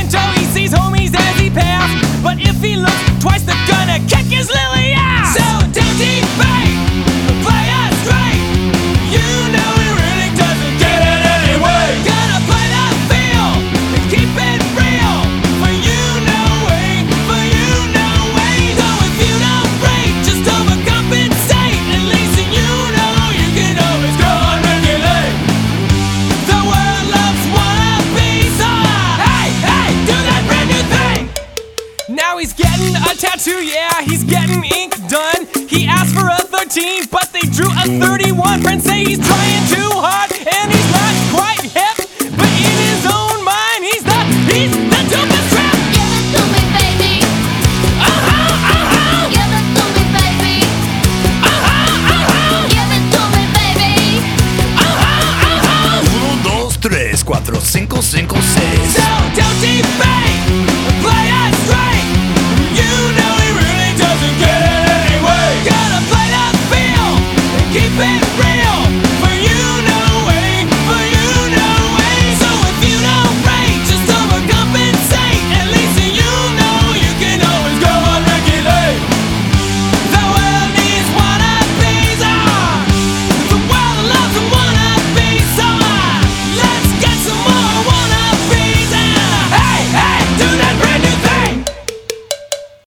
Pinto, he sees homies as he pass, but if he looks twice, they're gonna kick his lily ass. So don't debate, play us straight. You know he really doesn't get it anyway. Gotta play the field and keep it real. For you, no way, for you, no way. So if you don't break, just overcompensate. At least you know you can always go and regulate. The world loves wannabes, so hey, hey, do that brand new thing. Now he's getting a tattoo, yeah, he's getting ink done. He asked for a 13, but they drew a 31. Friends say he's trying too hard, and he's not quite hip. But in his own mind, he's the dopest trap. Give it to me, baby. Uh-huh. Give it to me, baby. Give it to me, baby. 1, 2, 3, 4, 5, 5, 6. So don't debate, play us straight. You know he really doesn't get it anyway. Gotta play the field and keep it real. For